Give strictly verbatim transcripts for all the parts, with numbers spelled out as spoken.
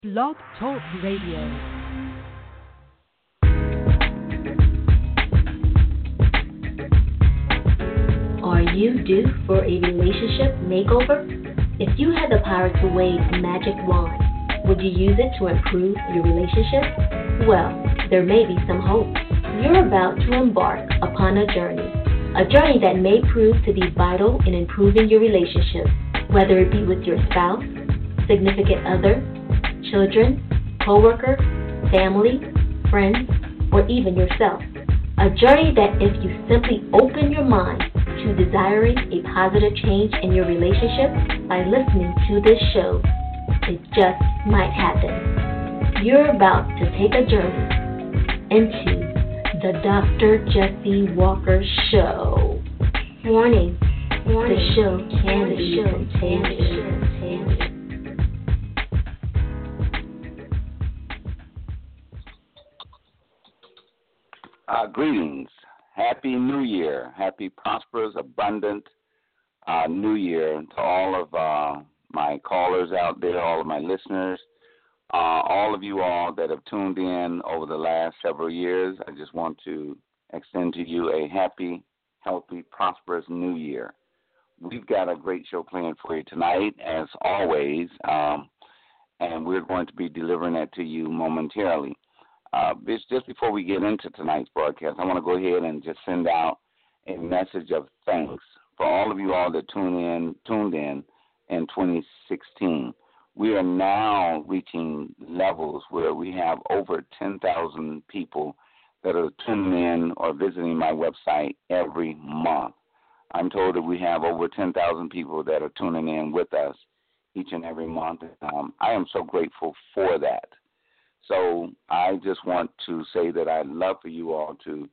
Blog Talk Radio. Are you due for a relationship makeover? If you had the power to wave a magic wand, would you use it to improve your relationship? Well, there may be some hope. You're about to embark upon a journey, a journey that may prove to be vital in improving your relationship, whether it be with your spouse, significant other, children, coworker, family, friends, or even yourself. A journey that if you simply open your mind to desiring a positive change in your relationship by listening to this show, it just might happen. You're about to take a journey into the Doctor Jesse Walker Show. Warning, Warning. The show can be contagious. Uh, greetings. Happy New Year. Happy, prosperous, abundant uh, New Year to all of uh, my callers out there, all of my listeners, uh, all of you all that have tuned in over the last several years. I just want to extend to you a happy, healthy, prosperous New Year. We've got a great show planned for you tonight, as always, um, and we're going to be delivering that to you momentarily. Uh, just before we get into tonight's broadcast, I want to go ahead and just send out a message of thanks for all of you all that tune in, tuned in in twenty sixteen. We are now reaching levels where we have over ten thousand people that are tuning in or visiting my website every month. I'm told that we have over ten thousand people that are tuning in with us each and every month. Um, I am so grateful for that. So I just want to say that I'd love for you all to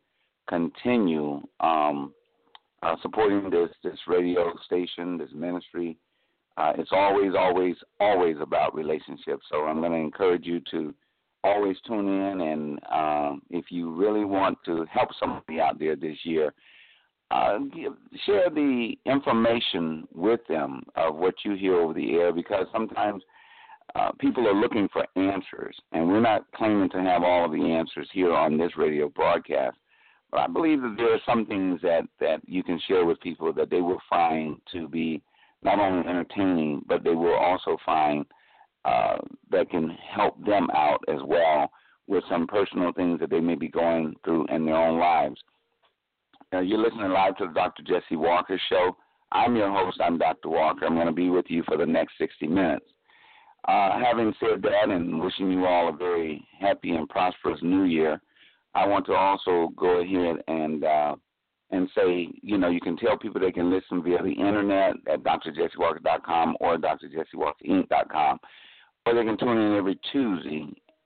continue um, uh, supporting this, this radio station, this ministry. Uh, it's always, always, always about relationships. So I'm going to encourage you to always tune in. And um, if you really want to help somebody out there this year, uh, give, share the information with them of what you hear over the air, because sometimes Uh, people are looking for answers, and we're not claiming to have all of the answers here on this radio broadcast. But I believe that there are some things that, that you can share with people that they will find to be not only entertaining, but they will also find uh, that can help them out as well with some personal things that they may be going through in their own lives. Now, you're listening live to the Doctor Jesse Walker Show. I'm your host. I'm Doctor Walker. I'm going to be with you for the next sixty minutes. Uh, having said that, and wishing you all a very happy and prosperous New Year, I want to also go ahead and uh, and say, you know, you can tell people they can listen via the internet at d r jesse walker dot com or d r jesse walker inc dot com, or they can tune in every Tuesday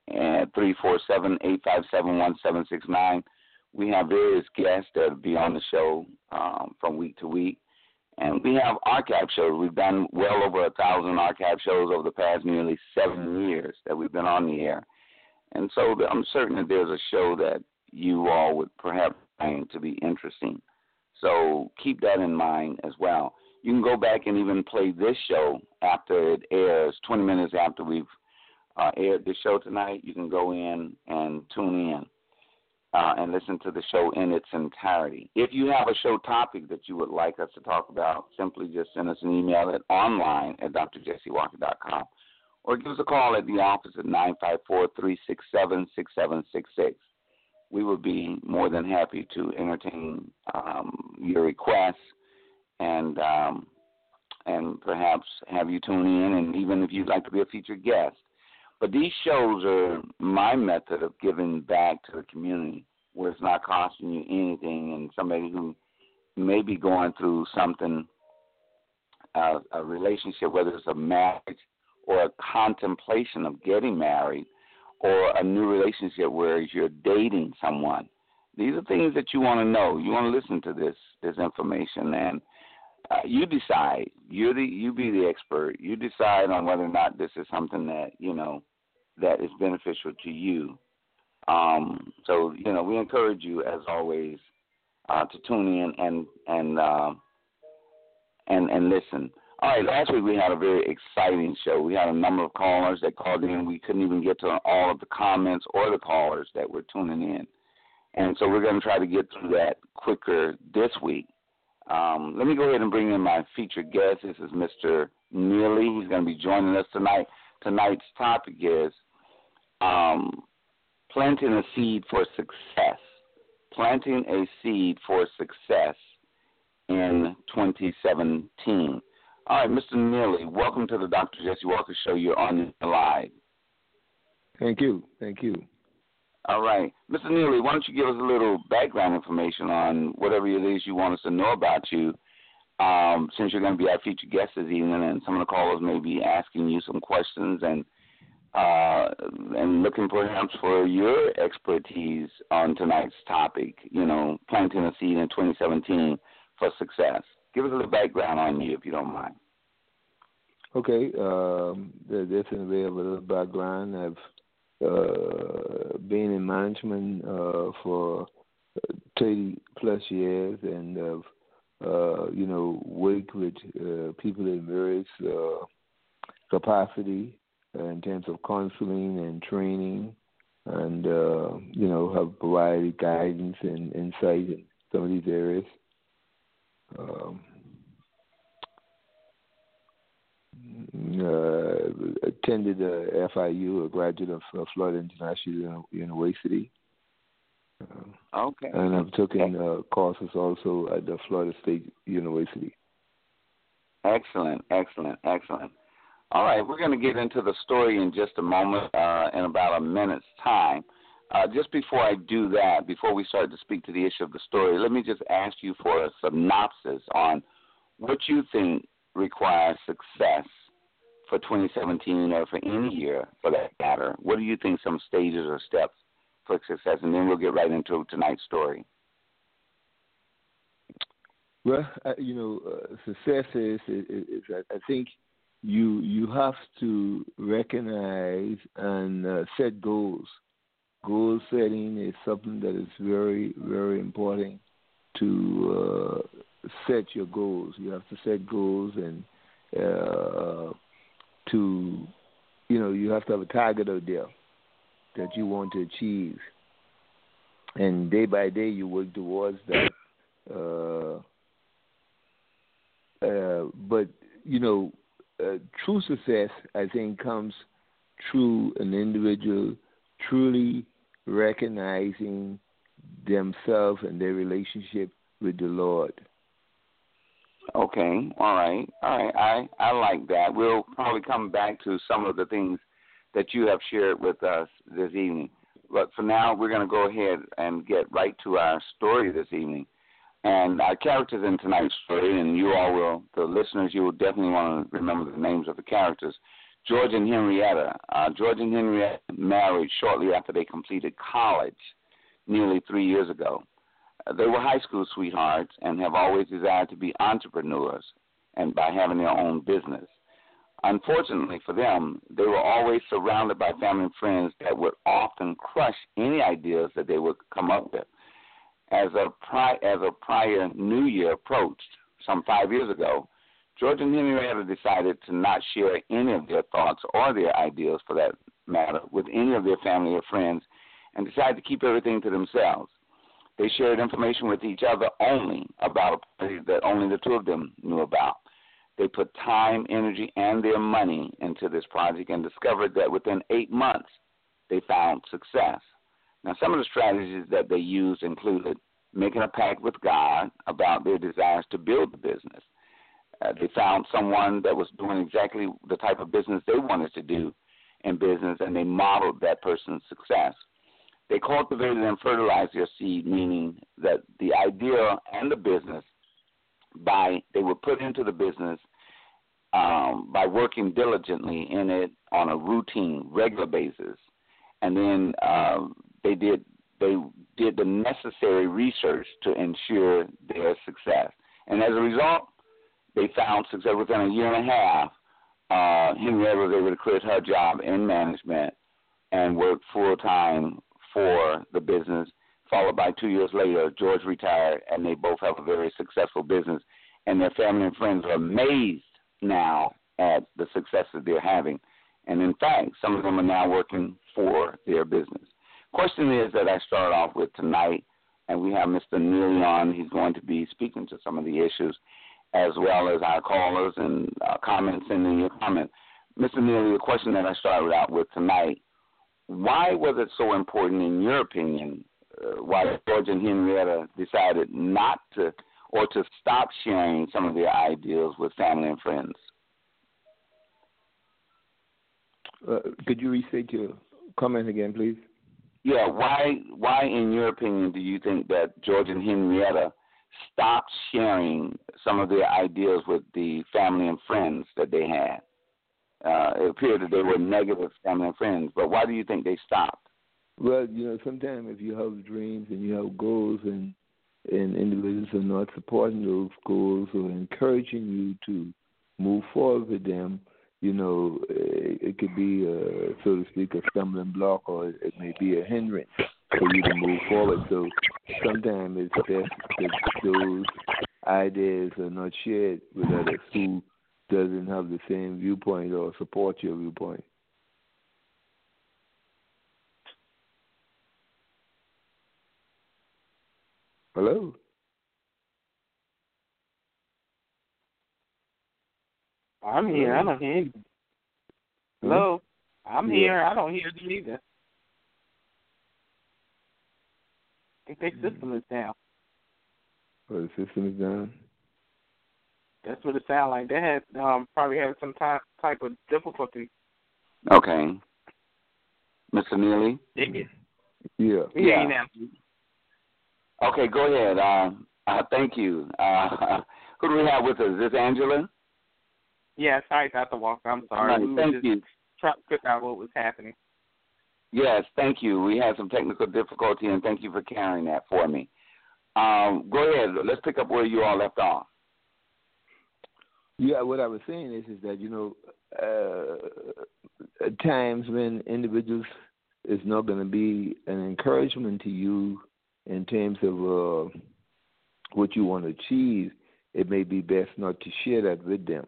at three four seven, eight five seven, one seven six nine. We have various guests that will be on the show um, from week to week. And we have archive shows. We've done well over a thousand archive shows over the past nearly seven years that we've been on the air. And so I'm certain that there's a show that you all would perhaps find to be interesting. So keep that in mind as well. You can go back and even play this show after it airs, twenty minutes after we've uh, aired this show tonight. You can go in and tune in. Uh, and listen to the show in its entirety. If you have a show topic that you would like us to talk about, simply just send us an email at online at d r jesse walker dot com, or give us a call at the office at nine five four, three six seven, six seven six six. We would be more than happy to entertain um, your requests and um, and perhaps have you tune in, and even if you'd like to be a featured guest. But these shows are my method of giving back to the community, where it's not costing you anything, and somebody who may be going through something, uh, a relationship, whether it's a marriage or a contemplation of getting married, or a new relationship where you're dating someone. These are things that you want to know. You want to listen to this this information, and uh, you decide. You're the you be the expert. You decide on whether or not this is something that you know. that is beneficial to you. Um, so, you know, we encourage you, as always, uh, to tune in and and uh, and, and listen. All right, last week we had a very exciting show. We had a number of callers that called in. We couldn't even get to all of the comments or the callers that were tuning in. And so we're going to try to get through that quicker this week. Um, let me go ahead and bring in my featured guest. This is Mister Neely. He's going to be joining us tonight. Tonight's topic is um, planting a seed for success. Planting a seed for success in twenty seventeen. All right, Mister Neely, welcome to the Doctor Jesse Walker Show. You're on the live. Thank you. Thank you. All right. Mister Neely, why don't you give us a little background information on whatever it is you want us to know about you, um, since you're going to be our featured guest this evening, and some of the callers may be asking you some questions and uh, and looking perhaps for your expertise on tonight's topic, you know, planting a seed in twenty seventeen for success. Give us a little background on you, if you don't mind. Okay. Um, definitely have a little background. I've uh, been in management uh, for thirty plus years, and have uh, you know worked with uh, people in various uh, capacity uh, in terms of counseling and training, and uh, you know have provided guidance and insight in some of these areas. Um, uh, attended uh, F I U, a graduate of uh, Florida International University. Uh, okay. And I've taken uh, courses also at the Florida State University. Excellent, excellent, excellent. All right, we're going to get into the story in just a moment, uh, in about a minute's time. Uh, just before I do that, before we start to speak to the issue of the story, let me just ask you for a synopsis on what you think requires success for twenty seventeen or for any year for that matter. What do you think some stages or steps for success? And then we'll get right into tonight's story. Well, uh, you know, uh, success is, is, is, I think you you have to recognize and uh, set goals. Goal setting is something that is very, very important to uh, set your goals. You have to set goals and uh, to, you know, you have to have a target out there that you want to achieve. And day by day you work towards that. Uh, uh, but, you know, uh, true success, I think, comes through an individual truly recognizing themselves and their relationship with the Lord. Okay, all right, all right. I, I like that. We'll probably come back to some of the things that you have shared with us this evening. But for now, we're going to go ahead and get right to our story this evening. And our characters in tonight's story, and you all will, the listeners, you will definitely want to remember the names of the characters. George and Henrietta. Uh, George and Henrietta married shortly after they completed college nearly three years ago. Uh, they were high school sweethearts and have always desired to be entrepreneurs and by having their own business. Unfortunately for them, they were always surrounded by family and friends that would often crush any ideas that they would come up with. As a, pri- as a prior New Year approached some five years ago, George and Henrietta decided to not share any of their thoughts or their ideas, for that matter, with any of their family or friends, and decided to keep everything to themselves. They shared information with each other only about a party that only the two of them knew about. They put time, energy, and their money into this project and discovered that within eight months they found success. Now, some of the strategies that they used included making a pact with God about their desires to build the business. Uh, they found someone that was doing exactly the type of business they wanted to do in business, and they modeled that person's success. They cultivated and fertilized their seed, meaning that the idea and the business, by they were put into the business um, by working diligently in it on a routine, regular basis, and then uh, they did they did the necessary research to ensure their success. And as a result, they found success within a year and a half. Uh, Henrietta was able to quit her job in management and work full-time for the business, followed by two years later, George retired, and they both have a very successful business. And their family and friends are amazed now at the success that they're having. And in fact, some of them are now working for their business. Question is that I start off with tonight, and we have Mister Neely on. He's going to be speaking to some of the issues as well as our callers and uh, comments in your comment. Mister Neely, the question that I started out with tonight, why was it so important, in your opinion, uh, why George and Henrietta decided not to or to stop sharing some of their ideals with family and friends? Uh, could you restate your comment again, please? Yeah, why, why, in your opinion, do you think that George and Henrietta stopped sharing some of their ideas with the family and friends that they had? Uh, it appeared that they were negative family and friends, but why do you think they stopped? Well, you know, sometimes if you have dreams and you have goals and and individuals are not supporting those goals or encouraging you to move forward with them, you know, it, it could be, a, so to speak, a stumbling block, or it may be a hindrance for you to move forward. So sometimes it's best that those ideas are not shared with others who doesn't have the same viewpoint or support your viewpoint. Hello? I'm here. I don't hear you. Hello? I'm yeah. here. I don't hear them either. I think their system is down. Oh, the system is down? That's what it sounds like. They had um, probably had some type type of difficulty. Okay. Mister Neely? Yeah. Yeah. Yeah. Now. Okay, go ahead. Uh, uh, thank you. Uh, who do we have with us? Is this Angela? Yeah, sorry, Doctor Walker. I'm sorry. Right, we thank were just you. trying to figure out what was happening. Yes, thank you. We had some technical difficulty, and thank you for carrying that for me. Um, go ahead. Let's pick up where you all left off. Yeah, what I was saying is, is that, you know, uh, at times when individuals is not going to be an encouragement to you in terms of uh, what you want to achieve, it may be best not to share that with them.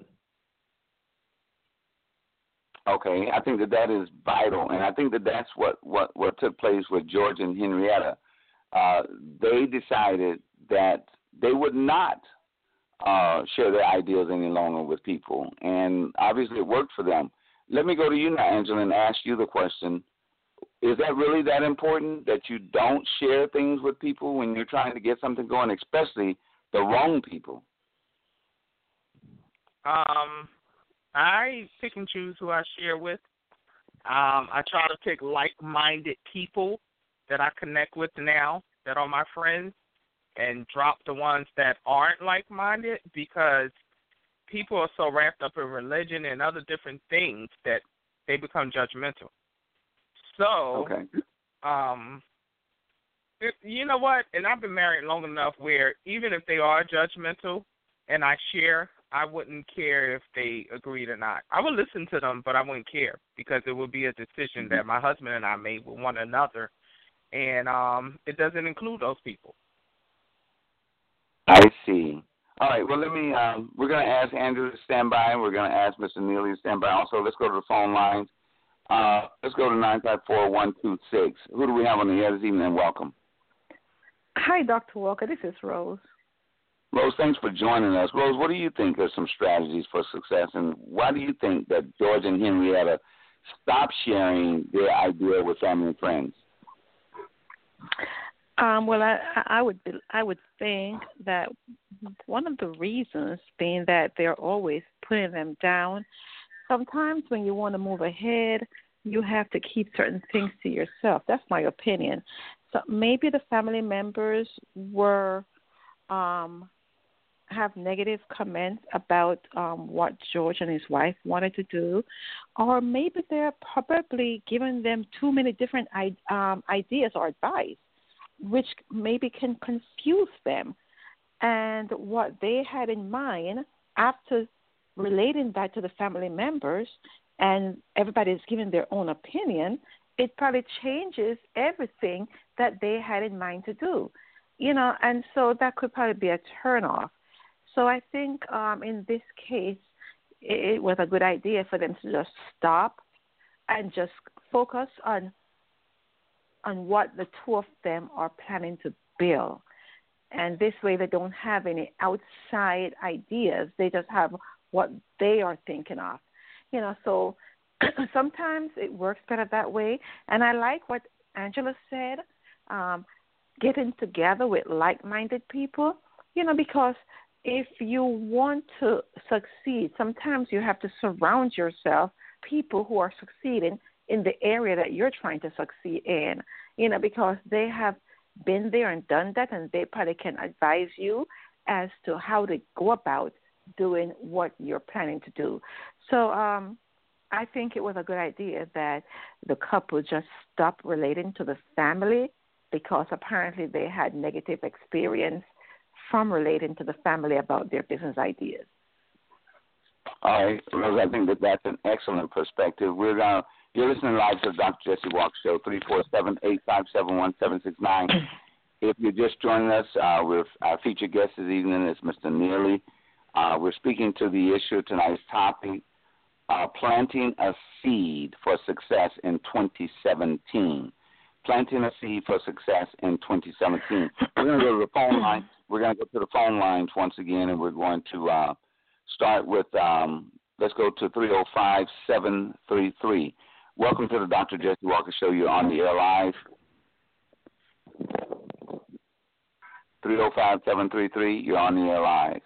Okay, I think that that is vital, and I think that that's what, what, what took place with George and Henrietta. Uh, they decided that they would not uh, share their ideas any longer with people, and obviously it worked for them. Let me go to you now, Angela, and ask you the question. Is that really that important, that you don't share things with people when you're trying to get something going, especially the wrong people? Um, I pick and choose who I share with. Um, I try to pick like-minded people that I connect with now that are my friends, and drop the ones that aren't like-minded, because people are so wrapped up in religion and other different things that they become judgmental. So, okay. um, it, you know what? And I've been married long enough where even if they are judgmental and I share, I wouldn't care if they agreed or not. I would listen to them, but I wouldn't care, because it would be a decision that my husband and I made with one another, and um, it doesn't include those people. I see. All right, well, let me, uh, we're going to ask Andrew to stand by, and we're going to ask Mister Neely to stand by. Also, let's go to the phone lines. Uh, let's go to nine five four, one two six. Who do we have on the air this evening, and welcome? Hi, Doctor Walker. This is Rose. Rose, thanks for joining us. Rose, what do you think are some strategies for success, and why do you think that George and Henrietta stopped sharing their idea with family and friends? Um, well, I, I would I would think that one of the reasons being that they're always putting them down. Sometimes when you want to move ahead, you have to keep certain things to yourself. That's my opinion. So maybe the family members were um, have negative comments about um, what George and his wife wanted to do, or maybe they're probably giving them too many different um, ideas or advice, which maybe can confuse them. And what they had in mind, after relating that to the family members, and everybody's giving their own opinion, it probably changes everything that they had in mind to do. You know, and so that could probably be a turnoff. So I think um, in this case, it, it was a good idea for them to just stop and just focus on on what the two of them are planning to build. And this way they don't have any outside ideas. They just have what they are thinking of. You know, so sometimes it works better that way. And I like what Angela said, um, getting together with like-minded people, you know, because if you want to succeed, sometimes you have to surround yourself people who are succeeding in the area that you're trying to succeed in, you know, because they have been there and done that, and they probably can advise you as to how to go about doing what you're planning to do. So um, I think it was a good idea that the couple just stop relating to the family, because apparently they had negative experience from relating to the family about their business ideas. All right, Rose, I think that that's an excellent perspective. We're going to You're listening live to the Doctor Jesse Walker Show, three four seven, eight five seven, one seven six nine. If you're just joining us, uh, we're, our featured guest this evening is Mister Neely. Uh, we're speaking to the issue of tonight's topic, uh, planting a seed for success in twenty seventeen. Planting a seed for success in twenty seventeen. We're going to go to the phone line. We're going to go to the phone lines once again, and we're going to uh, start with, um, let's go to three oh five, seven three three. Welcome to the Doctor Jesse Walker Show. You're on the air live. three oh five, seven three three, you're on the air live.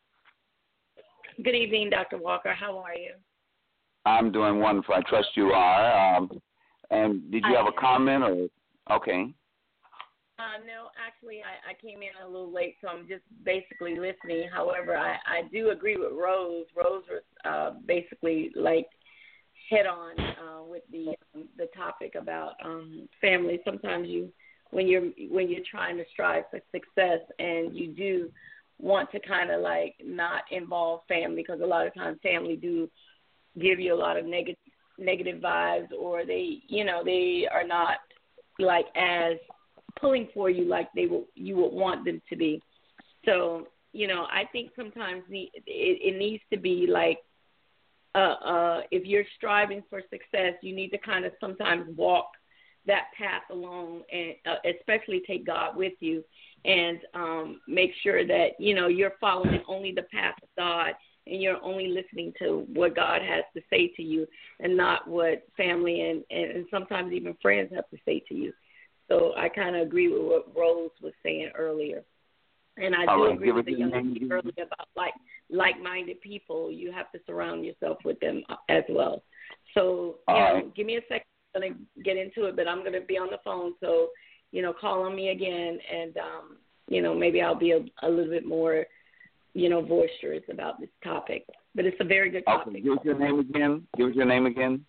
Good evening, Doctor Walker. How are you? I'm doing wonderful. I trust you are. Um, and did you I have a comment? Or okay. Uh, no, actually, I, I came in a little late, so I'm just basically listening. However, I, I do agree with Rose. Rose was uh, basically like head on uh, with the um, the topic about um, family. Sometimes you, when you're when you're trying to strive for success, and you do want to kind of like not involve family, because a lot of times family do give you a lot of negative negative vibes, or they you know they are not like as pulling for you like they will you would want them to be. So you know I think sometimes it, it needs to be like. Uh, uh, if you're striving for success, you need to kind of sometimes walk that path alone, and uh, especially take God with you, and um, make sure that, you know, you're following only the path of God, and you're only listening to what God has to say to you, and not what family and, and sometimes even friends have to say to you. So I kind of agree with what Rose was saying earlier. And I do right, agree with the young lady earlier about like like-minded people. You have to surround yourself with them as well. So, you know, right. Give me a second. I'm going to get into it, but I'm going to be on the phone. So, you know, call on me again, and, um, you know, maybe I'll be a, a little bit more, you know, boisterous about this topic. But it's a very good topic. Okay, give us your name again. Give us your name again.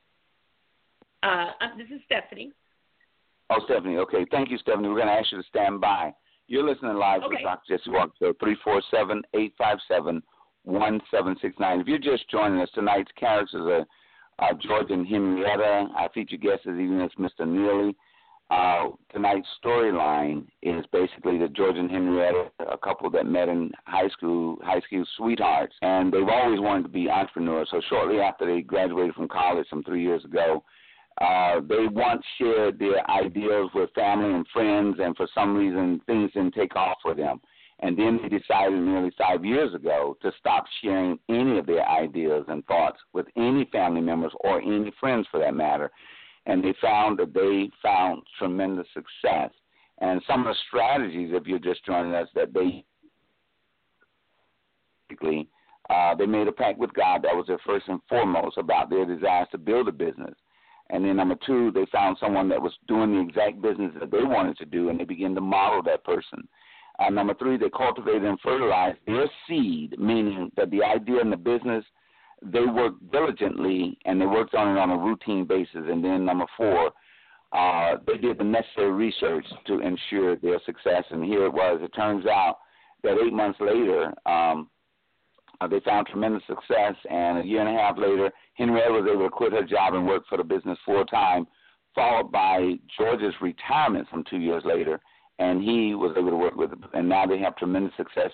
Uh, this is Stephanie. Oh, Stephanie. Okay, thank you, Stephanie. We're going to ask you to stand by. You're listening live okay. with Doctor Jesse Walker Show, three four seven, eight five seven, one seven six nine. If you're just joining us, tonight's characters are uh, George and Henrietta. Our featured guest this evening is Mister Neely. Uh, tonight's storyline is basically that George and Henrietta, a couple that met in high school, high school sweethearts, and they've always wanted to be entrepreneurs. So shortly after they graduated from college some three years ago, Uh, they once shared their ideas with family and friends, and for some reason things didn't take off for them. And then they decided nearly five years ago to stop sharing any of their ideas and thoughts with any family members or any friends for that matter. And they found that they found tremendous success. And some of the strategies, if you're just joining us, that they basically uh, they made a pact with God. That was their first and foremost about their desires to build a business. And then number two, they found someone that was doing the exact business that they wanted to do, and they began to model that person. Uh, number three, they cultivated and fertilized their seed, meaning that the idea in the business, they worked diligently, and they worked on it on a routine basis. And then number four, uh, they did the necessary research to ensure their success. And here it was. It turns out that eight months later, um, Uh, they found tremendous success, and a year and a half later, Henrietta was able to quit her job and work for the business full-time, followed by George's retirement some two years later, and he was able to work with them. And now they have tremendous success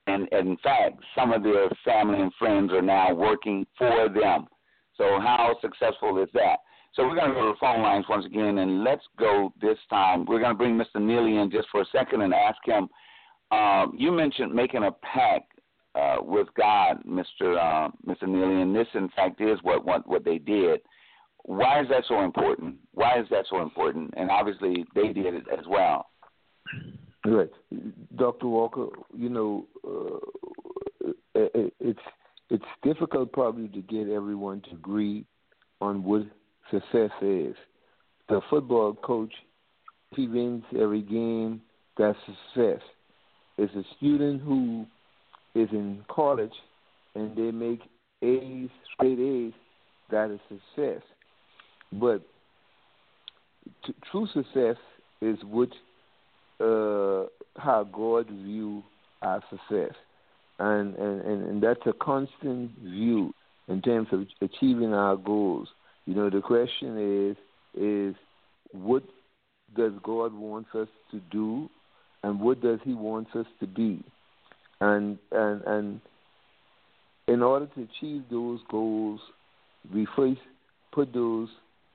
And, and in fact, some of their family and friends are now working for them. So how successful is that? So we're going to go to the phone lines once again, and let's go this time. We're going to bring Mister Neely in just for a second and ask him, uh, you mentioned making a pact uh, with God, Mister Uh, Mister Neely, and this, in fact, is what, what, what they did. Why is that so important? Why is that so important? And obviously they did it as well. Right. Doctor Walker, you know, uh, it's it's difficult probably to get everyone to agree on what success is. The football coach, he wins every game, that's success. It's a student who is in college and they make A's, straight A's, that is success. But t- true success is what uh, how God view our success. And, and, and, and that's a constant view in terms of achieving our goals. You know, the question is, is what does God want us to do and what does he want us to be? And, and, and in order to achieve those goals, we first put those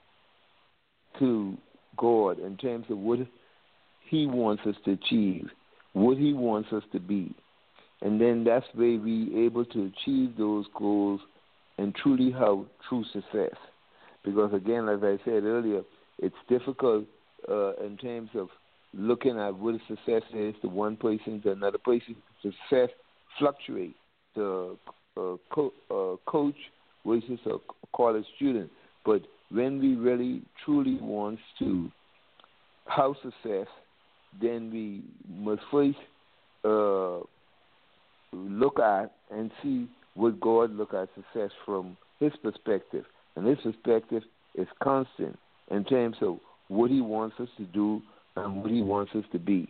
to God in terms of what he wants us to achieve, what he wants us to be. And then that's where we able to achieve those goals and truly have true success. Because, again, as I said earlier, it's difficult uh, in terms of looking at what success is to one person to another person. Success fluctuates. The uh, co- uh, coach versus a college student. But when we really, truly want to have success, then we must first uh, look at and see what God look at success from his perspective. And his perspective is constant in terms of what he wants us to do and what he wants us to be.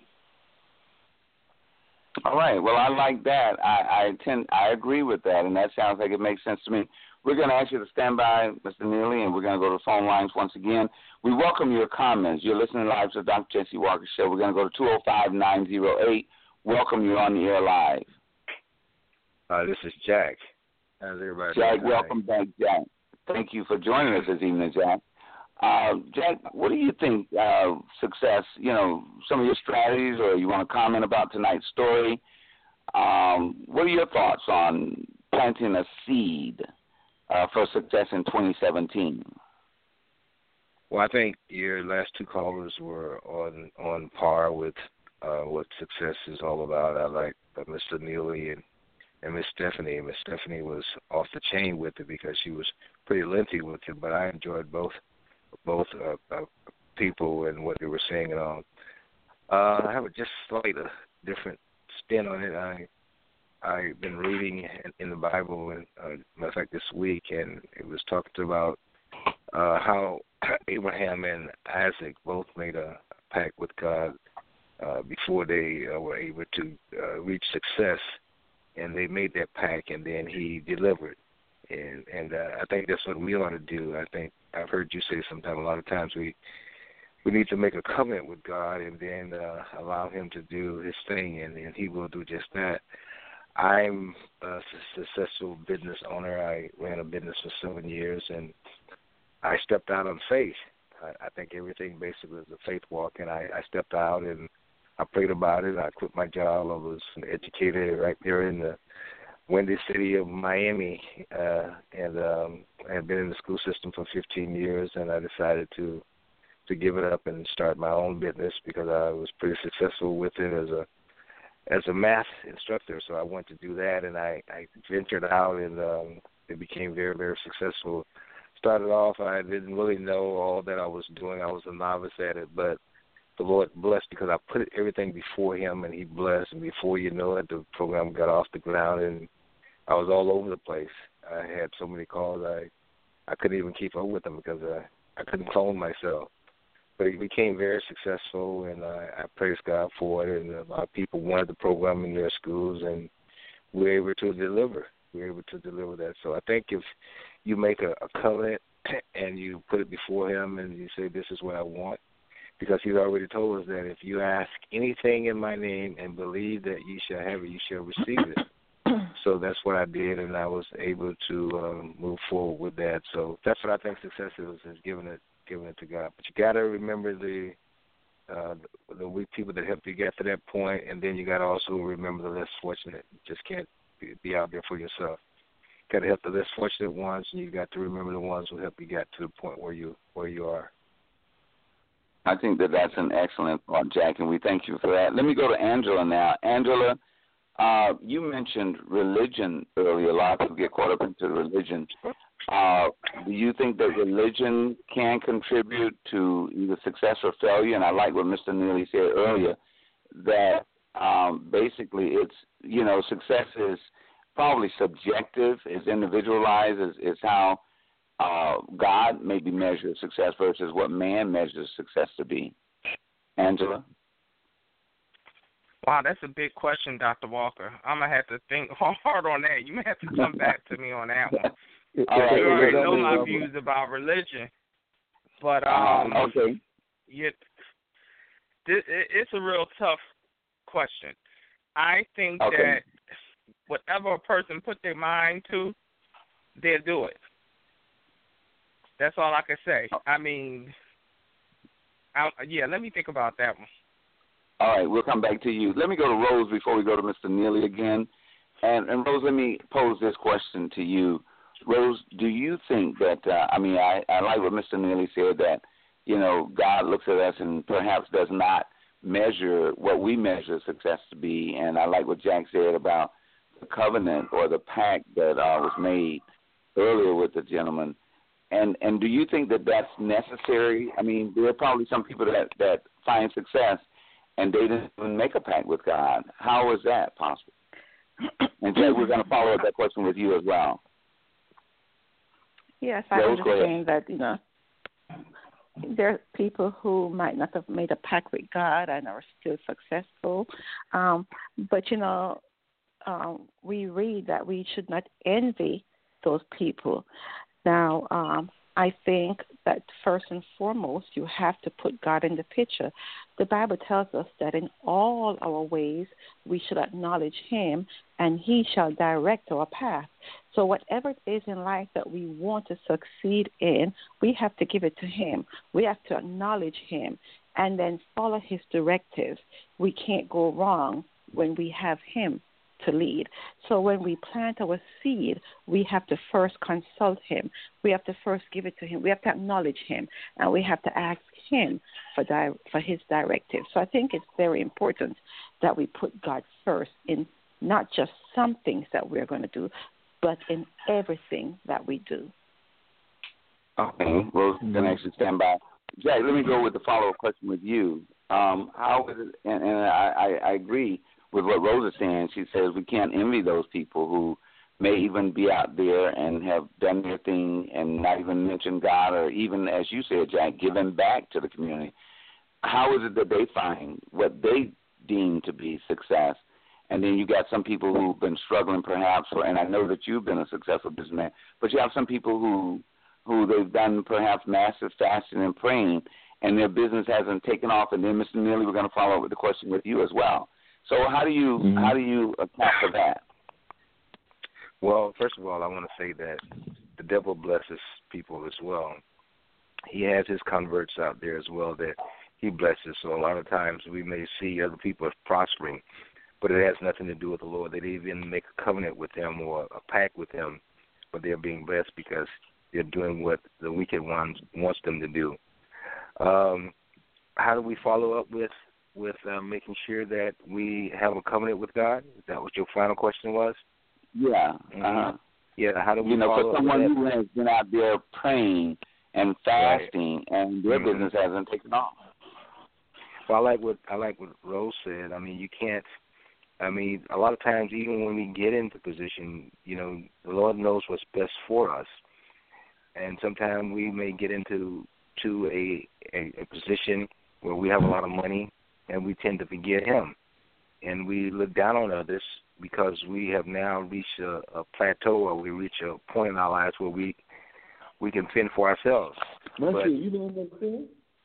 All right. Well, I like that. I, I tend, I agree with that, and that sounds like it makes sense to me. We're going to ask you to stand by, Mister Neely, and we're going to go to the phone lines once again. We welcome your comments. You're listening live to the Doctor Jesse Walker Show. We're going to go to two oh five, nine oh eight. Welcome. You're on the air live. Uh, this is Jack. How's everybody Jack, doing? welcome back, Jack. Thank you for joining us this evening, Jack. Uh, Jack, what do you think uh, success, you know, some of your strategies, or you want to comment about tonight's story? Um, what are your thoughts on planting a seed uh, for success in twenty seventeen? Well, I think your last two callers were on on par with uh, what success is all about. I like uh, Mister Neely and, and Miss Stephanie. Miss Stephanie was off the chain with it because she was pretty lengthy with it, but I enjoyed both both uh, uh, people and what they were saying and all. Uh, I have a just slight uh, different spin on it. I I've been reading in, in the Bible, and uh, matter of fact, this week, and it was talked about uh, how Abraham and Isaac both made a pact with God uh, before they uh, were able to uh, reach success, and they made that pact, and then he delivered. And and uh, I think that's what we ought to do. I think I've heard you say sometime a lot of times we we need to make a covenant with God and then uh, allow him to do his thing, and, and he will do just that. I'm a successful business owner. I ran a business for seven years, and I stepped out on faith. I, I think everything basically is a faith walk, and I, I stepped out and I prayed about it. I quit my job. I was an educator right there in the windy city of Miami, uh, and um, I had been in the school system for fifteen years, and I decided to to give it up and start my own business because I was pretty successful with it as a as a math instructor. So I went to do that, and I, I ventured out, and um, it became very, very successful. Started off, I didn't really know all that I was doing. I was a novice at it, but the Lord blessed because I put everything before him, and he blessed, and before you know it, the program got off the ground, and I was all over the place. I had so many calls, I I couldn't even keep up with them because I, I couldn't clone myself. But it became very successful, and I, I praise God for it, and a lot of people wanted the program in their schools, and we were able to deliver. We were able to deliver that. So I think if you make a, a covenant and you put it before him and you say, this is what I want, because he's already told us that if you ask anything in my name and believe that you shall have it, you shall receive it. So that's what I did, and I was able to um, move forward with that. So that's what I think success is, is giving it, giving it to God. But you got to remember the uh, the weak people that helped you get to that point, and then you got to also remember the less fortunate. You just can't be, be out there for yourself. You got to help the less fortunate ones, and you got to remember the ones who helped you get to the point where you where you are. I think that that's an excellent thought, Jack, and we thank you for that. Let me go to Angela now. Angela, uh, you mentioned religion earlier. A lot of people get caught up into religion. Uh, do you think that religion can contribute to either success or failure? And I like what Mister Neely said earlier, that um, basically it's, you know, success is probably subjective, is individualized, is, is how Uh, God maybe measures success versus what man measures success to be. Angela? Wow, that's a big question, Doctor Walker. I'm going to have to think hard on that. You may have to come back to me on that one. All right, you already know my views about religion. But, um, uh, okay. You, it, it's a real tough question. I think okay. that whatever a person put their mind to, they'll do it. That's all I can say. I mean, I, yeah, let me think about that one. All right, we'll come back to you. Let me go to Rose before we go to Mister Neely again. And, and Rose, let me pose this question to you. Rose, do you think that, uh, I mean, I, I like what Mister Neely said, that, you know, God looks at us and perhaps does not measure what we measure success to be. And I like what Jack said about the covenant or the pact that uh, was made earlier with the gentleman. And and do you think that that's necessary? I mean, there are probably some people that, that find success and they didn't even make a pact with God. How is that possible? And Jay, we're going to follow up that question with you as well. Yes, I Rose, understand that, you know, there are people who might not have made a pact with God and are still successful. Um, but, you know, um, we read that we should not envy those people. Now, um, I think that first and foremost, you have to put God in the picture. The Bible tells us that in all our ways we should acknowledge Him, and He shall direct our path. So whatever it is in life that we want to succeed in, we have to give it to Him. We have to acknowledge Him and then follow His directives. We can't go wrong when we have Him to lead. So when we plant our seed, we have to first consult Him. We have to first give it to Him. We have to acknowledge Him, and we have to ask Him for di- for His directive. So I think it's very important that we put God first in not just some things that we're going to do, but in everything that we do. Okay, Rose can actually stand by. Jack, let me go with the follow-up question with you. Um, how is it, and, and I, I, I agree with what Rose is saying. She says we can't envy those people who may even be out there and have done their thing and not even mention God, or even, as you said, Jack, giving back to the community. How is it that they find what they deem to be success? And then you got some people who've been struggling perhaps, or, and I know that you've been a successful businessman, but you have some people who who they've done perhaps massive fasting and praying, and their business hasn't taken off. And then, Mister Neely, we're going to follow up with the question with you as well. So how do you mm-hmm. how do you account for that? Well, first of all, I want to say that the devil blesses people as well. He has his converts out there as well that he blesses. So a lot of times we may see other people as prospering, but it has nothing to do with the Lord. They didn't even make a covenant with Him or a pact with Him, but they're being blessed because they're doing what the wicked one wants them to do. Um, how do we follow up with with uh, making sure that we have a covenant with God? Is that what your final question was? Yeah. Mm-hmm. Uh-huh. Yeah, how do we you know, follow for up someone with who has been out there praying and fasting, right, and their mm-hmm. business hasn't taken off. Well, I like what I like what Rose said. I mean, you can't. I mean, a lot of times, even when we get into position, you know, the Lord knows what's best for us, and sometimes we may get into to a, a, a position where we have a lot of money, and we tend to forget Him, and we look down on others because we have now reached a, a plateau, or we reach a point in our lives where we we can fend for ourselves. Monsieur, but, you don't understand?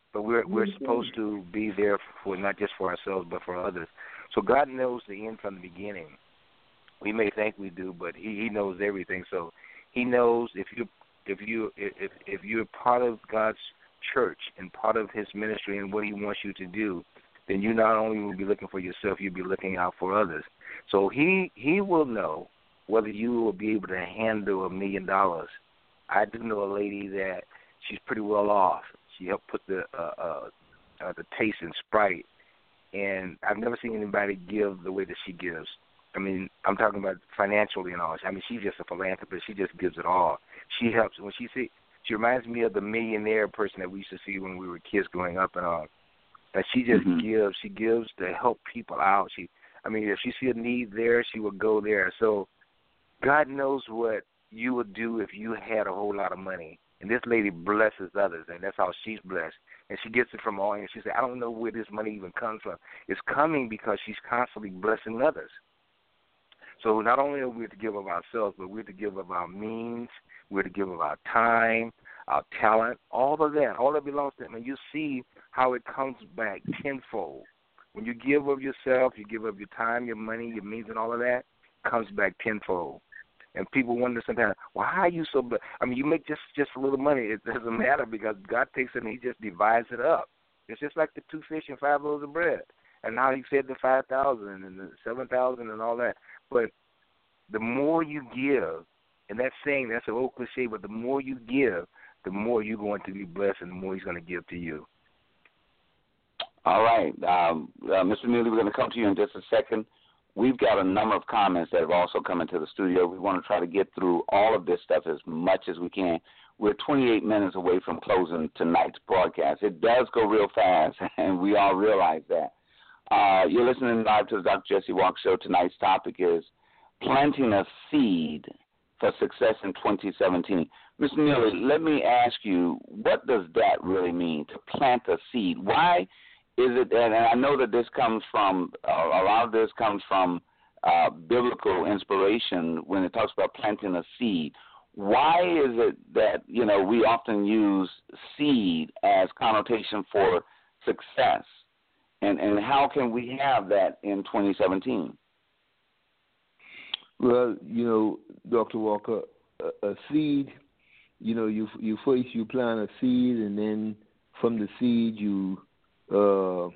but we're we're supposed to be there for not just for ourselves but for others. So God knows the end from the beginning. We may think we do, but He, he knows everything. So He knows if you if you if if you're part of God's church and part of His ministry and what He wants you to do, then you not only will be looking for yourself, you'll be looking out for others. So He He will know whether you will be able to handle a million dollars. I do know a lady that she's pretty well off. She helped put the uh, uh, uh, the taste in Sprite, and I've never seen anybody give the way that she gives. I mean, I'm talking about financially and all. I mean, she's just a philanthropist. She just gives it all. She helps. When she see, she reminds me of the millionaire person that we used to see when we were kids growing up and all. And she just mm-hmm. gives. She gives to help people out. She, I mean, if she see a need there, she would go there. So God knows what you would do if you had a whole lot of money. And this lady blesses others, and that's how she's blessed. And she gets it from all. And she said, I don't know where this money even comes from. It's coming because she's constantly blessing others. So not only are we to give of ourselves, but we're to give of our means, we're to give of our time, our talent, all of that. All that belongs to Him. And you see how it comes back tenfold. When you give of yourself, you give of your time, your money, your means, and all of that, it comes back tenfold. And people wonder sometimes, well, how are you so blessed? I mean, you make just, just a little money. It doesn't matter because God takes it and He just divides it up. It's just like the two fish and five loaves of bread. And now He fed the five thousand and the seven thousand and all that. But the more you give, and that saying, that's an old cliche, but the more you give, the more you're going to be blessed and the more He's going to give to you. All right. Um, uh, Mister Neely, we're going to come to you in just a second. We've got a number of comments that have also come into the studio. We want to try to get through all of this stuff as much as we can. We're twenty-eight minutes away from closing tonight's broadcast. It does go real fast, and we all realize that. Uh, you're listening live to the Doctor Jesse Walker Show. Tonight's topic is planting a seed for success in twenty seventeen. Mister Neely, let me ask you, what does that really mean, to plant a seed? Why is it, and I know that this comes from, uh, a lot of this comes from uh, biblical inspiration when it talks about planting a seed. Why is it that, you know, we often use seed as connotation for success? And and how can we have that in twenty seventeen? Well, you know, Doctor Walker, a, a seed, you know, you you first you plant a seed, and then from the seed you uh,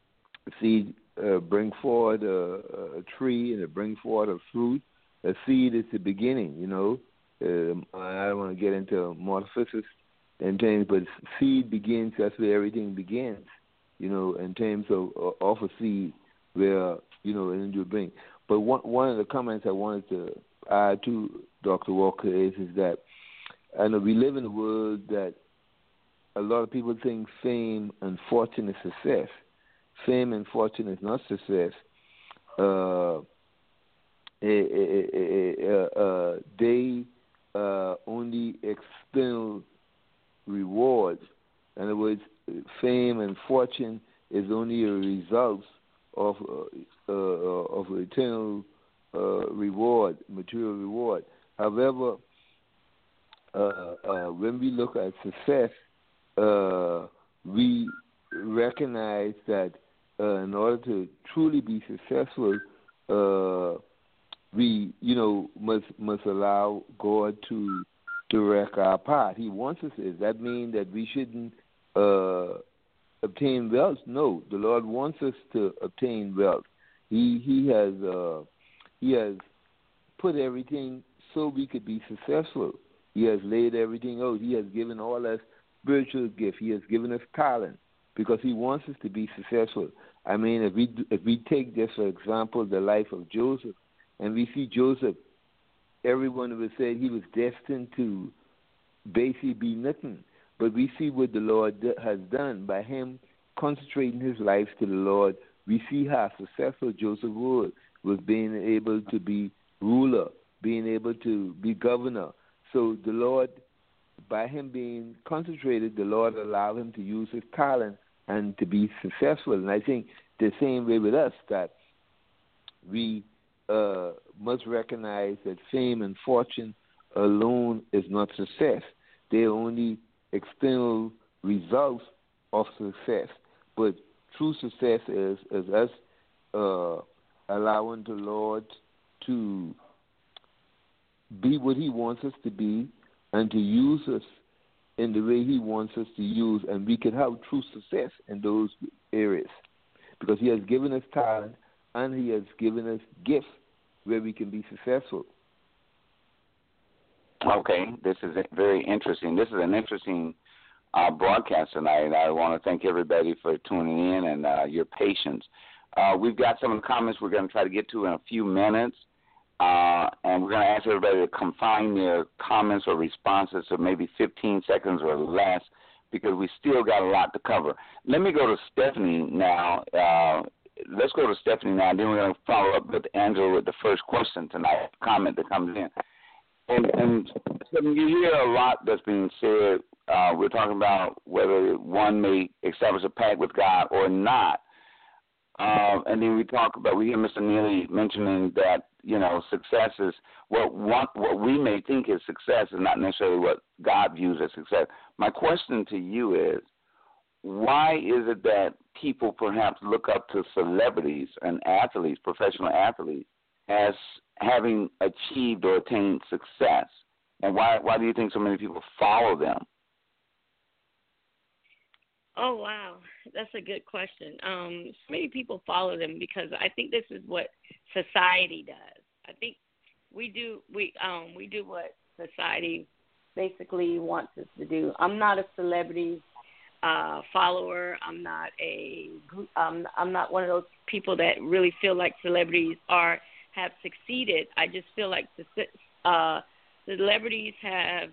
seed uh, bring forward a, a tree, and it brings forward a fruit. A seed is the beginning, you know. Um, I don't want to get into metaphysics and things, but seed begins. That's where everything begins, you know, in terms of uh, off a seed, where you know, and you bring. But one one of the comments I wanted to add to Doctor Walker is is that I know we live in a world that a lot of people think fame and fortune is success. Fame and fortune is not success. Uh, eh, eh, eh, eh, uh, they uh, only external rewards. In other words, fame and fortune is only a result of uh, uh, of eternal uh, reward, material reward. However, uh, uh, when we look at success, uh, we recognize that uh, in order to truly be successful, uh, we, you know, must must allow God to direct our path. He wants us. Does that mean that we shouldn't uh, obtain wealth? No, the Lord wants us to obtain wealth. He He has uh, He has put everything so we could be successful. He has laid everything out. He has given all us spiritual gift. He has given us talent because He wants us to be successful. I mean, if we if we take just for example the life of Joseph, and we see Joseph, everyone would say he was destined to basically be nothing. But we see what the Lord has done by him concentrating his life to the Lord. We see how successful Joseph was, was being able to be ruler, being able to be governor. So the Lord, by him being concentrated, the Lord allowed him to use his talent and to be successful. And I think the same way with us, that we uh, must recognize that fame and fortune alone is not success. They only external results of success. But true success is, is us uh, allowing the Lord to be what he wants us to be and to use us in the way he wants us to use, and we can have true success in those areas because he has given us talent and he has given us gifts where we can be successful. Okay, this is very interesting. This is an interesting uh, broadcast tonight. I want to thank everybody for tuning in and uh, your patience. Uh, we've got some of the comments we're going to try to get to in a few minutes, uh, and we're going to ask everybody to confine their comments or responses to maybe fifteen seconds or less because we still got a lot to cover. Let me go to Stephanie now. Uh, let's go to Stephanie now, then we're going to follow up with Angela with the first question tonight, comment that comes in. And, and so you hear a lot that's being said. Uh, we're talking about whether one may establish a pact with God or not. Uh, and then we talk about, we hear Mister Neely mentioning that, you know, success is what one, what we may think is success is not necessarily what God views as success. My question to you is, why is it that people perhaps look up to celebrities and athletes, professional athletes, as having achieved or attained success? And why why do you think so many people follow them? Oh, wow. That's a good question. Um, so many people follow them because I think this is what society does. I think we do we um, we do what society basically wants us to do. I'm not a celebrity uh, follower. I'm not a um, I'm not one of those people that really feel like celebrities are have succeeded. I just feel like the uh, celebrities have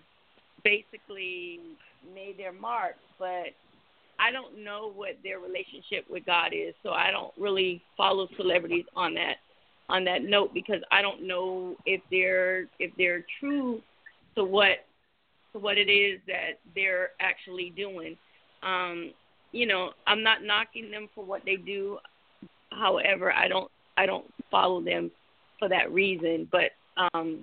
basically made their mark, but I don't know what their relationship with God is, so I don't really follow celebrities on that on that note because I don't know if they're if they're true to what to what it is that they're actually doing. Um, you know, I'm not knocking them for what they do. However, I don't I don't follow them for that reason. But um,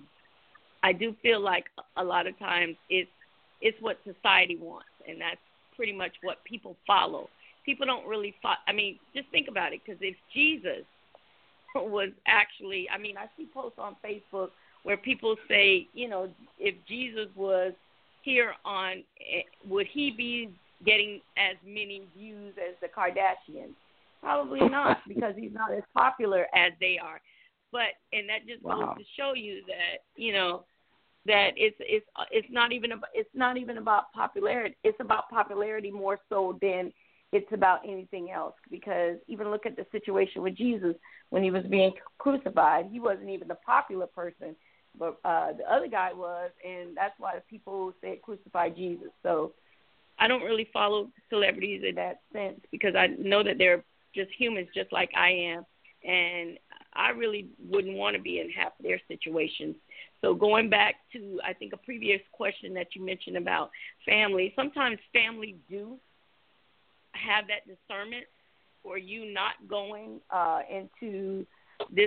I do feel like a lot of times it's it's what society wants, and that's pretty much what people follow. People don't really follow. I mean, just think about it, because if Jesus was actually, I mean, I see posts on Facebook where people say, you know, if Jesus was here on, would he be getting as many views as the Kardashians? Probably not, because he's not as popular as they are. But, and that just Wow. goes to show you that, you know, that it's it's it's not even about, it's not even about popularity. It's about popularity more so than it's about anything else. Because even look at the situation with Jesus when he was being crucified. He wasn't even the popular person, but uh, the other guy was, and that's why people said crucify Jesus. So I don't really follow celebrities in that sense because I know that they're just humans, just like I am, and I really wouldn't want to be in half of their situations. So going back to, I think, a previous question that you mentioned about family, sometimes family do have that discernment for you not going uh, into this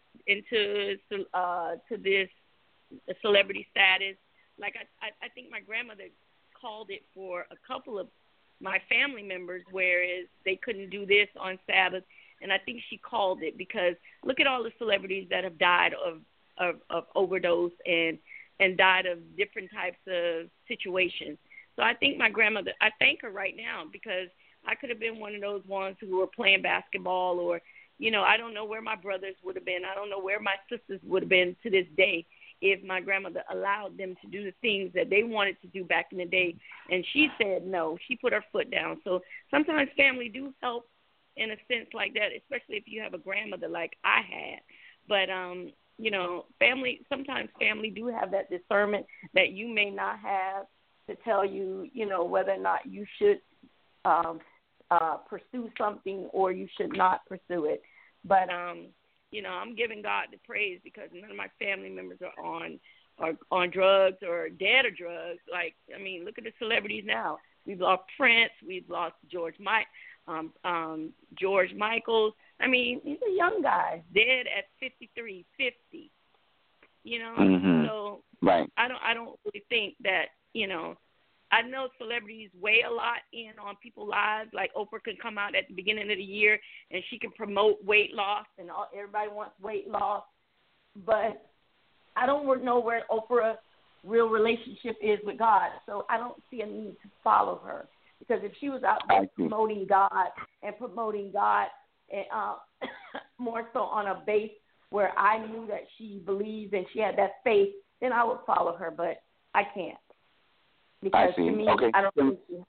into uh, to this celebrity status. Like I, I, I think my grandmother called it for a couple of my family members, whereas they couldn't do this on Sabbath. And I think she called it because look at all the celebrities that have died of, of, of overdose and, and died of different types of situations. So I think my grandmother, I thank her right now because I could have been one of those ones who were playing basketball or, you know, I don't know where my brothers would have been. I don't know where my sisters would have been to this day if my grandmother allowed them to do the things that they wanted to do back in the day. And she said no. She put her foot down. So sometimes family do help in a sense like that, especially if you have a grandmother like I had. But, um, you know, family, sometimes family do have that discernment that you may not have to tell you, you know, whether or not you should um, uh, pursue something or you should not pursue it. But, um, you know, I'm giving God the praise because none of my family members are on are on drugs or dead of drugs. Like, I mean, look at the celebrities now. We've lost Prince. We've lost George Mike. Um, um, George Michael. I mean, he's a young guy, dead at fifty-three, fifty. You know, mm-hmm. so right. I don't, I don't really think that, you know, I know celebrities weigh a lot in on people's lives. Like Oprah can come out at the beginning of the year and she can promote weight loss, and all, everybody wants weight loss. But I don't know where Oprah's real relationship is with God, so I don't see a need to follow her. Because if she was out there promoting God and promoting God and uh, more so on a base where I knew that she believed and she had that faith, then I would follow her. But I can't. Because I see. to me, okay. I don't think she has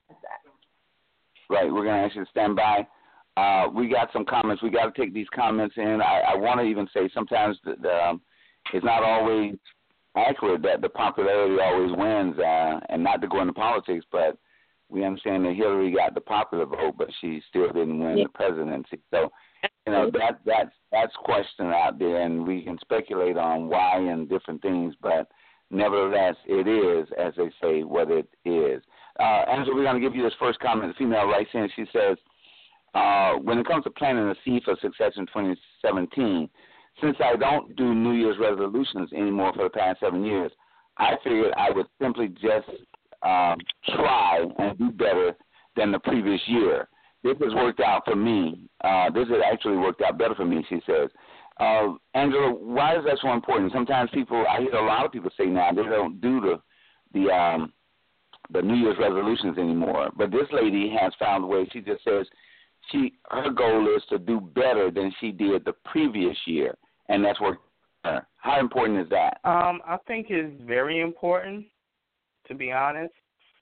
that. Right. We're going to ask you to stand by. Uh, we got some comments. We got to take these comments in. I, I want to even say sometimes that um, it's not always accurate that the popularity always wins, uh, and not to go into politics, but we understand that Hillary got the popular vote, but she still didn't win yeah. the presidency. So, you know, that that's that's question out there, and we can speculate on why and different things, but nevertheless, it is, as they say, what it is. Uh, Angela, we're going to give you this first comment. The female writes in, she says, uh, when it comes to planting a seed for success in twenty seventeen, since I don't do New Year's resolutions anymore for the past seven years, I figured I would simply just um, try and do better than the previous year. This has worked out for me. Uh, this has actually worked out better for me, she says. Uh, Angela, why is that so important? Sometimes people, I hear a lot of people say now they don't do the the um, the New Year's resolutions anymore. But this lady has found a way. She just says she her goal is to do better than she did the previous year, and that's worked for her. How important is that? Um, I think it's very important, to be honest.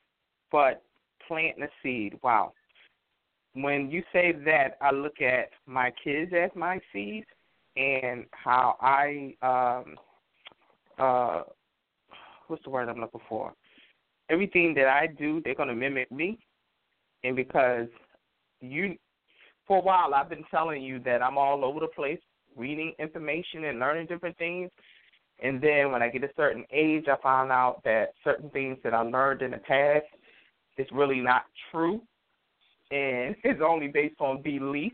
But planting a seed, wow. When you say that, I look at my kids as my seeds. And how I, um, uh, what's the word I'm looking for? Everything that I do, they're going to mimic me. And because you, for a while, I've been telling you that I'm all over the place, reading information and learning different things. And then when I get a certain age, I find out that certain things that I learned in the past is really not true. And it's only based on belief.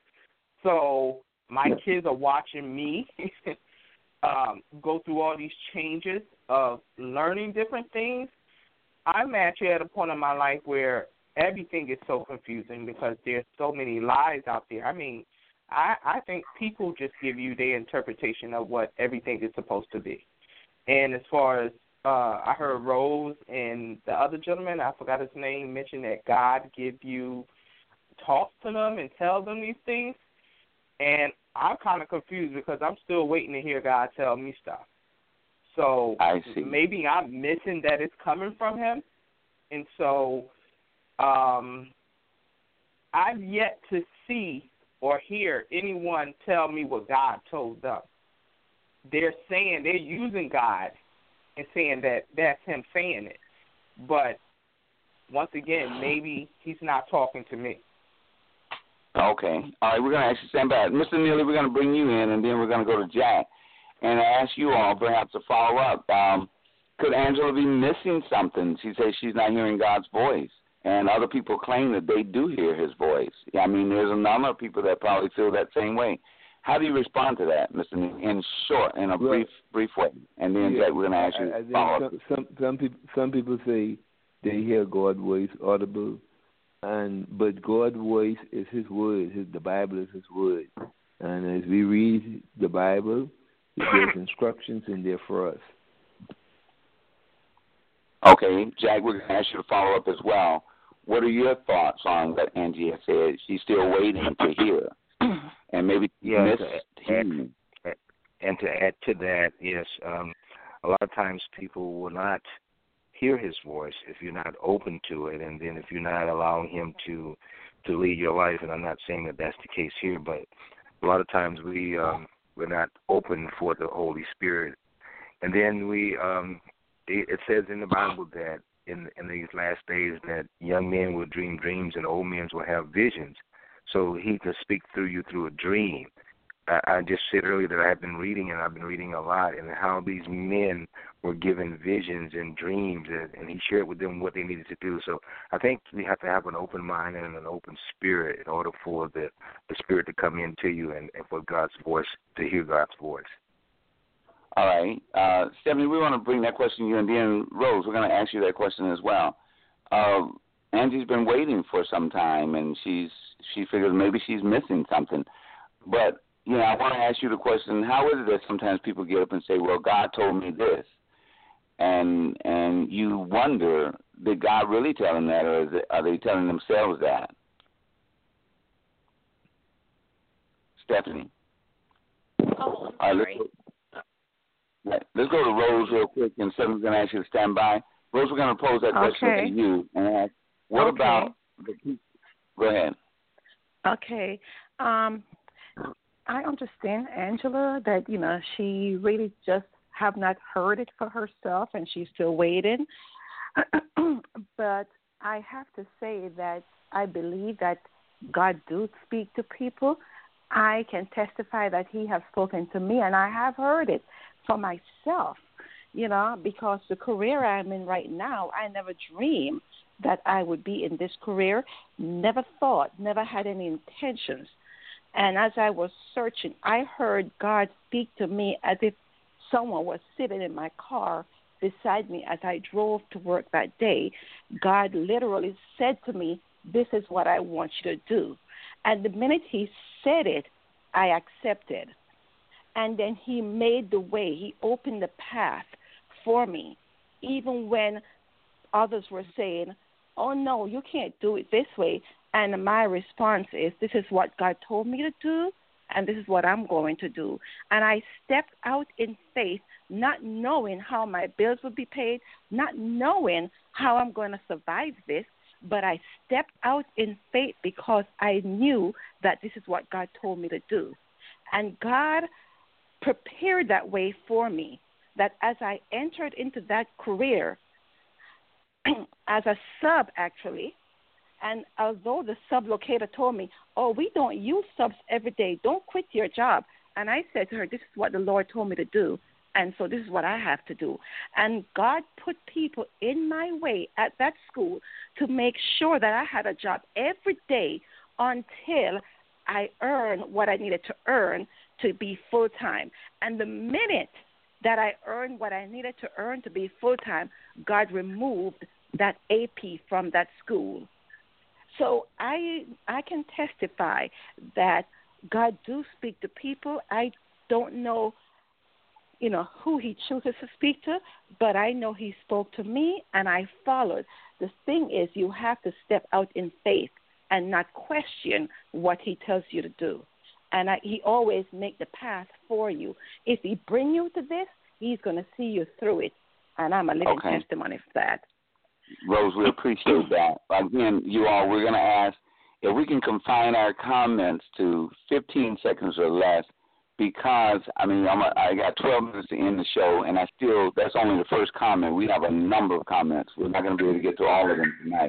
So my kids are watching me um, go through all these changes of learning different things. I'm actually at a point in my life where everything is so confusing because there's so many lies out there. I mean, I, I think people just give you their interpretation of what everything is supposed to be. And as far as uh, I heard Rose and the other gentleman, I forgot his name, mention that God give you, talk to them and tell them these things. And I'm kind of confused because I'm still waiting to hear God tell me stuff. So I see. Maybe I'm missing that it's coming from him. And so um, I've yet to see or hear anyone tell me what God told them. They're saying, they're using God and saying that that's him saying it. But once again, maybe he's not talking to me. Okay. All right, we're going to actually stand back. Mister Neely, we're going to bring you in, and then we're going to go to Jack and ask you all perhaps to follow up. Um, could Angela be missing something? She says she's not hearing God's voice, and other people claim that they do hear his voice. I mean, there's a number of people that probably feel that same way. How do you respond to that, Mister Neely, in short, in a well, brief brief way? And then, yeah, Jack, we're going to ask you I, I to follow some, some, some, people, some people say they hear God's voice audible. And but God's voice is his word. His, the Bible is his word. And as we read the Bible, there's instructions in there for us. Okay, Jack, we're going to ask you to follow up as well. What are your thoughts on what Angie has said? She's still waiting to hear. And maybe yeah, missed hearing. And to add to that, yes, um, a lot of times people will not hear his voice if you're not open to it, and then if you're not allowing him to to lead your life. And I'm not saying that that's the case here, but a lot of times we um, we're not open for the Holy Spirit. And then we um, it, it says in the Bible that in in these last days that young men will dream dreams and old men will have visions. So he can speak through you through a dream. I, I just said earlier that I have been reading, and I've been reading a lot, and how these men were given visions and dreams, and, and he shared with them what they needed to do. So I think we have to have an open mind and an open spirit in order for the, the Spirit to come into you and, and for God's voice, to hear God's voice. All right. Uh, Stephanie, we want to bring that question to you, and then, Rose, we're going to ask you that question as well. uh, Angie's been waiting for some time, and she's she figures maybe she's missing something. But, you know, I want to ask you the question, how is it that sometimes people get up and say, well, God told me this? And and you wonder, did God really tell them that, or is it, are they telling themselves that? Stephanie. Oh, I'm All right, sorry. let's go, right, let's go to Rose real quick, and someone's going to ask you to stand by. Rose, we're going to pose that question Okay. to you and ask, what Okay. about the Go ahead. Okay. Um, I understand, Angela, that, you know, she really just have not heard it for herself and she's still waiting. But I have to say that I believe that God do speak to people. I can testify that he has spoken to me, and I have heard it for myself, you know, because the career I'm in right now, I never dreamed that I would be in this career, never thought, never had any intentions. And as I was searching, I heard God speak to me as if someone was sitting in my car beside me as I drove to work that day. God literally said to me, this is what I want you to do. And the minute he said it, I accepted. And then he made the way. He opened the path for me, even when others were saying, oh, no, you can't do it this way. And my response is, this is what God told me to do, and this is what I'm going to do. And I stepped out in faith, not knowing how my bills would be paid, not knowing how I'm going to survive this, but I stepped out in faith because I knew that this is what God told me to do. And God prepared that way for me, that as I entered into that career, as a sub actually, and although the sublocator told me, oh, we don't use subs every day, don't quit your job. And I said to her, this is what the Lord told me to do, and so this is what I have to do. And God put people in my way at that school to make sure that I had a job every day until I earned what I needed to earn to be full-time. And the minute that I earned what I needed to earn to be full-time, God removed that A P from that school. So I I can testify that God do speak to people. I don't know, you know, who he chooses to speak to, but I know he spoke to me and I followed. The thing is, you have to step out in faith and not question what he tells you to do. And I, he always make the path for you. If he bring you to this, he's going to see you through it. And I'm a living Okay. testimony of that. Rose, we appreciate that. Again, you all, we're going to ask if we can confine our comments to fifteen seconds or less, because, I mean, I'm a, I got twelve minutes to end the show, and I still, that's only the first comment. We have a number of comments. We're not going to be able to get to all of them tonight.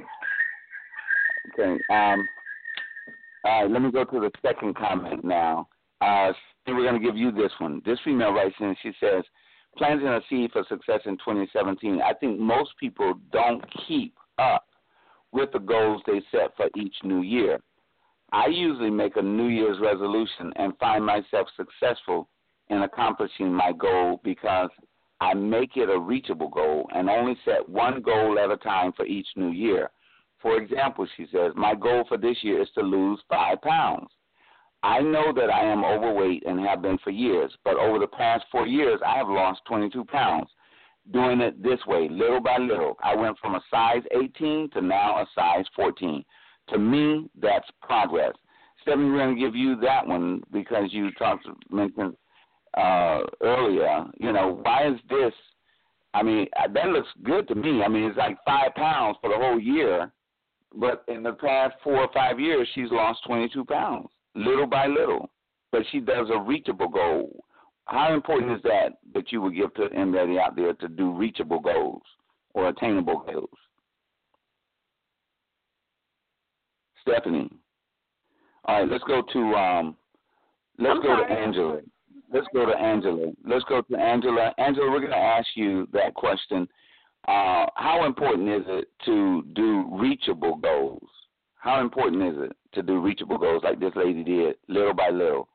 Okay. Um, all right, let me go to the second comment now. Uh, we're going to give you this one. This female writes in, she says, planting a seed for success in twenty seventeen. I think most people don't keep up with the goals they set for each new year. I usually make a New Year's resolution and find myself successful in accomplishing my goal because I make it a reachable goal and only set one goal at a time for each new year. For example, she says, my goal for this year is to lose five pounds. I know that I am overweight and have been for years, but over the past four years, I have lost twenty-two pounds. Doing it this way, little by little. I went from a size eighteen to now a size fourteen. To me, that's progress. Stephanie, we're going to give you that one because you talked mentioned uh, earlier, you know, why is this, I mean, that looks good to me. I mean, it's like five pounds for the whole year, but in the past four or five years, she's lost twenty-two pounds, little by little. But she does a reachable goal. How important is that that you would give to anybody out there to do reachable goals or attainable goals? Stephanie. All right, let's go to um, let's I'm go sorry. to Angela. Let's go to Angela. Let's go to Angela. Angela, we're going to ask you that question. Uh, how important is it to do reachable goals? How important is it to do reachable goals like this lady did, little by little?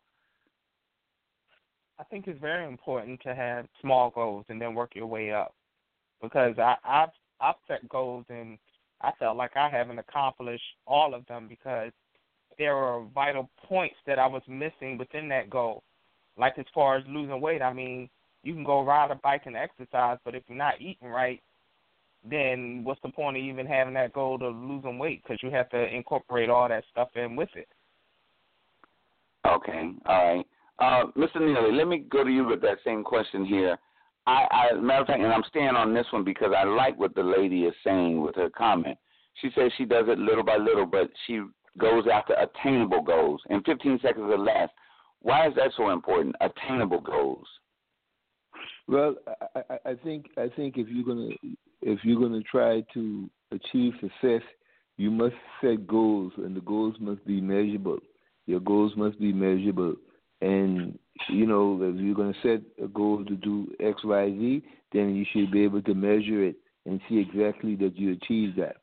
I think it's very important to have small goals and then work your way up, because I, I've I've set goals and I felt like I haven't accomplished all of them because there were vital points that I was missing within that goal. Like as far as losing weight, I mean, you can go ride a bike and exercise, but if you're not eating right, then what's the point of even having that goal to losing weight? Because you have to incorporate all that stuff in with it. Okay, all right. Uh, Mister Neely, let me go to you with that same question here. I, I, as a matter of fact, and I'm staying on this one because I like what the lady is saying with her comment. She says she does it little by little, but she goes after attainable goals in fifteen seconds or less. Why is that so important? Attainable goals. Well, I, I, I think I think if you're gonna if you're gonna try to achieve success, you must set goals, and the goals must be measurable. Your goals must be measurable, and you know if you're gonna set a goal to do X, Y, Z, then you should be able to measure it and see exactly that you achieve that.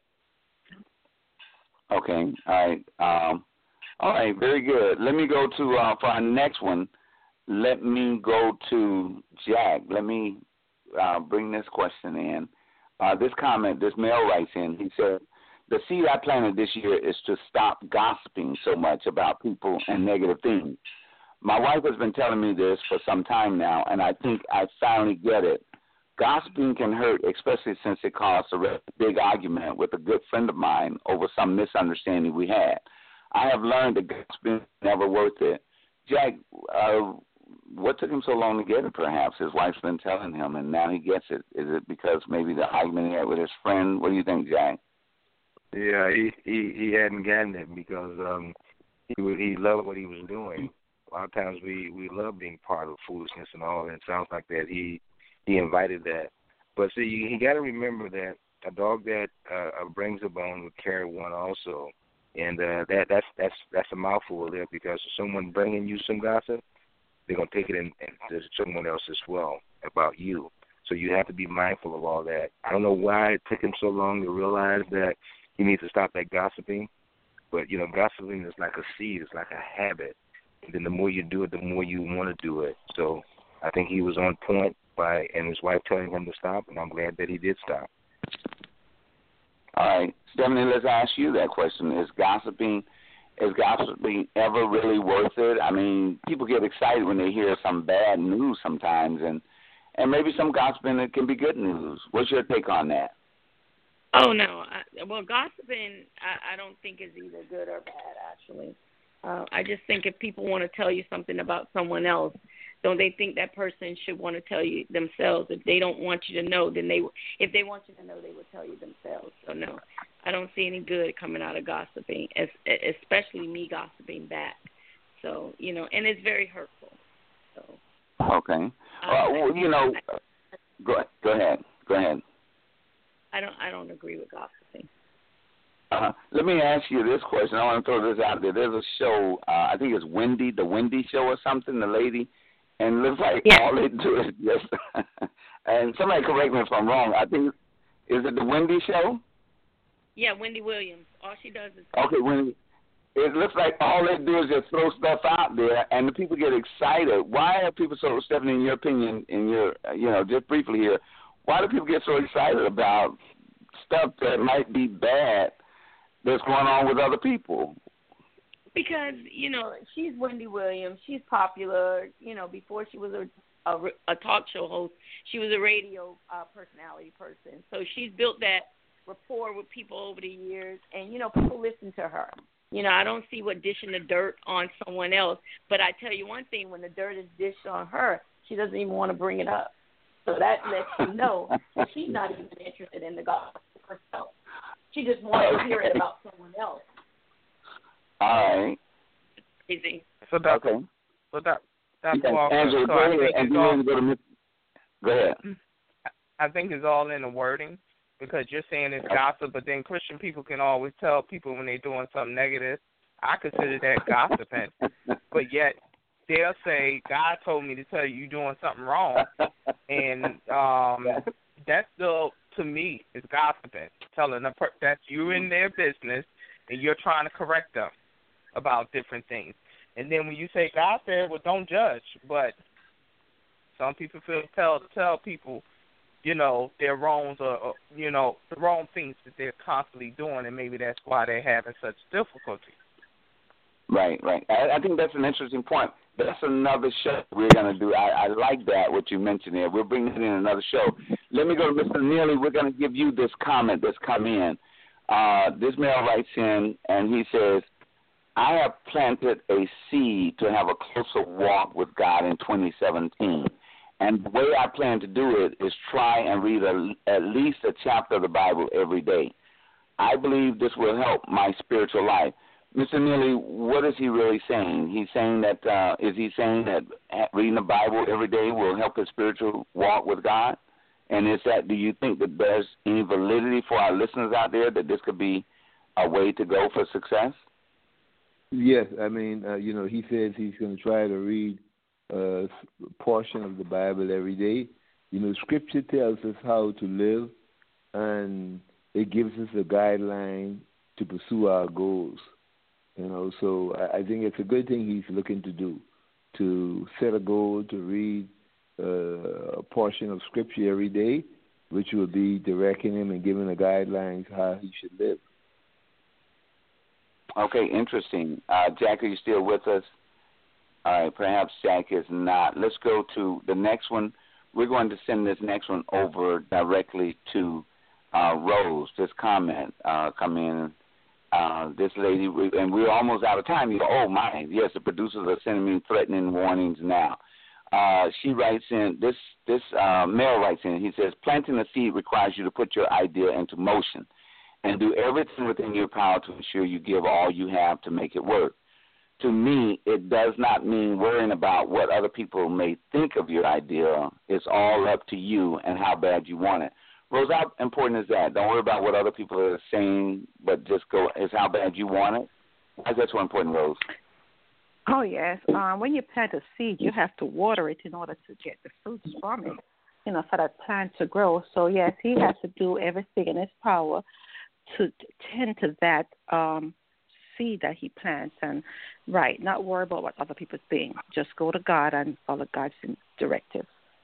Okay, all right. Um, all right, very good. Let me go to, uh, for our next one, let me go to Jack. Let me uh, bring this question in. Uh, this comment, this male writes in, he said, the seed I planted this year is to stop gossiping so much about people and negative things. My wife has been telling me this for some time now, and I think I finally get it. Gossiping can hurt, especially since it caused a big argument with a good friend of mine over some misunderstanding we had. I have learned that gossiping is never worth it. Jack, uh, what took him so long to get it, perhaps? His wife's been telling him, and now he gets it. Is it because maybe the argument he had with his friend? What do you think, Jack? Yeah, he he, he hadn't gotten it because um, he would, he loved what he was doing. A lot of times we, we love being part of foolishness and all, and it sounds like that he he invited that. But see, you, you got to remember that a dog that uh, brings a bone would carry one also, and uh, that that's that's that's a mouthful there because someone bringing you some gossip, they're gonna take it in, in to someone else as well about you. So you have to be mindful of all that. I don't know why it took him so long to realize that he needs to stop that gossiping, but you know, gossiping is like a seed, it's like a habit. And then the more you do it, the more you want to do it. So I think he was on point by and his wife telling him to stop, and I'm glad that he did stop. All right, Stephanie, let's ask you that question: Is gossiping, is gossiping ever really worth it? I mean, people get excited when they hear some bad news sometimes, and and maybe some gossiping that can be good news. What's your take on that? Oh no, I, well, gossiping I, I don't think is either good or bad. Actually, uh, I just think if people want to tell you something about someone else, don't they think that person should want to tell you themselves? If they don't want you to know, then they, if they want you to know, they will tell you themselves. So no, I don't see any good coming out of gossiping, as, especially me gossiping back. So, you know, and it's very hurtful. So. Okay. Um, uh, well, you know, go go ahead. Go ahead. I don't. I don't agree with gossiping. Uh, let me ask you this question. I want to throw this out there. There's a show. Uh, I think it's Wendy, the Wendy Show or something. The lady. And it looks like yeah. all they do is just, and somebody correct me if I'm wrong, I think, is it the Wendy Show? Yeah, Wendy Williams. All she does is. Okay, Wendy. It looks like all they do is just throw stuff out there, and the people get excited. Why are people so, Stephanie, in your opinion, in your, you know, just briefly here, why do people get so excited about stuff that might be bad that's going on with other people? Because, you know, she's Wendy Williams. She's popular. You know, before she was a, a, a talk show host, she was a radio uh, personality person. So she's built that rapport with people over the years, and, you know, people listen to her. You know, I don't see what dishing the dirt on someone else, but I tell you one thing, when the dirt is dished on her, she doesn't even want to bring it up. So that lets you know that she's not even interested in the gossip herself. She just wants to hear it about someone else. All right. Easy. So that's, okay. So that, that's yeah, all. Angela, so go ahead. And all, go, to go ahead. I think it's all in the wording because you're saying it's gossip, but then Christian people can always tell people when they're doing something negative. I consider that gossiping. But yet they'll say, God told me to tell you you're doing something wrong. And um, that's still, to me, is gossiping. Telling a per- that you're in their business and you're trying to correct them about different things. And then when you say God said, well, don't judge. But some people feel tell tell people you know, their wrongs or, or, you know, the wrong things that they're constantly doing, and maybe that's why they're having such difficulty. Right, right. I, I think that's an interesting point. That's another show we're going to do. I, I like that, what you mentioned there. We'll bring it in another show. Let me go to Mister Neely. We're going to give you this comment that's come in. Uh, this male writes in, and he says, I have planted a seed to have a closer walk with God in twenty seventeen. And the way I plan to do it is try and read a, at least a chapter of the Bible every day. I believe this will help my spiritual life. Mister Neely, what is he really saying? He's saying that, uh, is he saying that reading the Bible every day will help his spiritual walk with God? And is that, do you think that there's any validity for our listeners out there that this could be a way to go for success? Yes, I mean, uh, you know, he says he's going to try to read a portion of the Bible every day. You know, Scripture tells us how to live, and it gives us a guideline to pursue our goals. You know, so I think it's a good thing he's looking to do, to set a goal to read uh, a portion of Scripture every day, which will be directing him and giving the guidelines how he should live. Okay, interesting. Uh, Jack, are you still with us? All right, perhaps Jack is not. Let's go to the next one. We're going to send this next one over directly to uh, Rose. This comment uh, come in. Uh, this lady, and we're almost out of time. You go, oh, my. Yes, the producers are sending me threatening warnings now. Uh, she writes in, this this uh, male writes in, he says, planting a seed requires you to put your idea into motion and do everything within your power to ensure you give all you have to make it work. To me, it does not mean worrying about what other people may think of your idea. It's all up to you and how bad you want it. Rose, how important is that? Don't worry about what other people are saying, but just go, is how bad you want it? Why is that so important, Rose? Oh, yes. Um, when you plant a seed, you have to water it in order to get the fruits from it, you know, for that plant to grow. So, yes, he has to do everything in his power to tend to that um, seed that he plants. And, right, not worry about what other people think. Just go to God and follow God's directives.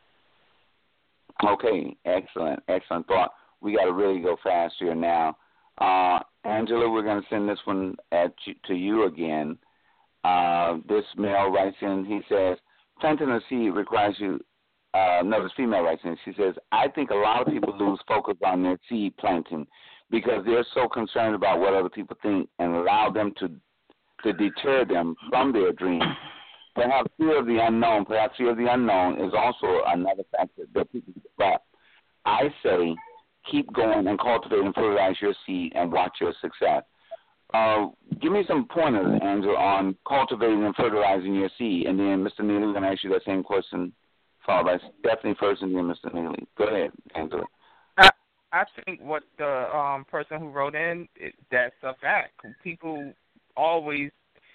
Okay, excellent, excellent thought. We got to really go fast here now. Uh, Angela, we're going to send this one at you, to you again. Uh, this male writes in, he says, planting a seed requires you, uh, no, this female writes in, she says, I think a lot of people lose focus on their seed planting because they're so concerned about what other people think and allow them to to deter them from their dreams. Perhaps fear of the unknown, perhaps fear of the unknown is also another factor that people give up. I say keep going and cultivate and fertilize your seed and watch your success. Uh, give me some pointers, Angela, on cultivating and fertilizing your seed. And then, Mister Neely, we're going to ask you that same question, followed by Stephanie first and then Mister Neely. Go ahead, Angela. I, I think what the um, person who wrote in, it, that's a fact. People always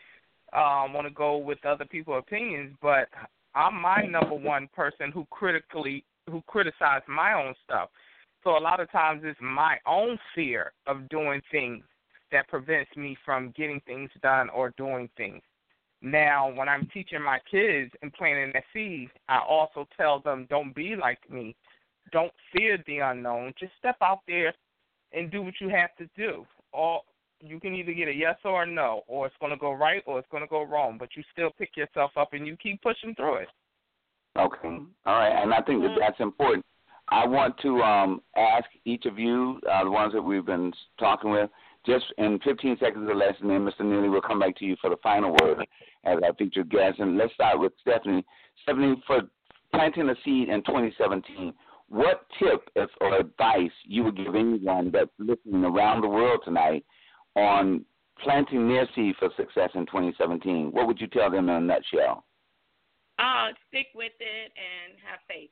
Um, want to go with other people's opinions, but I'm my number one person who critically who criticize my own stuff. So a lot of times it's my own fear of doing things that prevents me from getting things done or doing things. Now, when I'm teaching my kids and planting that seed, I also tell them, don't be like me. Don't fear the unknown. Just step out there and do what you have to do. All You can either get a yes or a no, or it's going to go right or it's going to go wrong, but you still pick yourself up and you keep pushing through it. Okay. All right, and I think that that's important. I want to um, ask each of you, uh, the ones that we've been talking with, just in fifteen seconds or less, and then Mister Neely will come back to you for the final word as our featured guest. And let's start with Stephanie. Stephanie, for planting a seed in twenty seventeen, what tip if, or advice you would give anyone that's listening around the world tonight on planting their seed for success in twenty seventeen? What would you tell them in a nutshell? Uh, stick with it and have faith.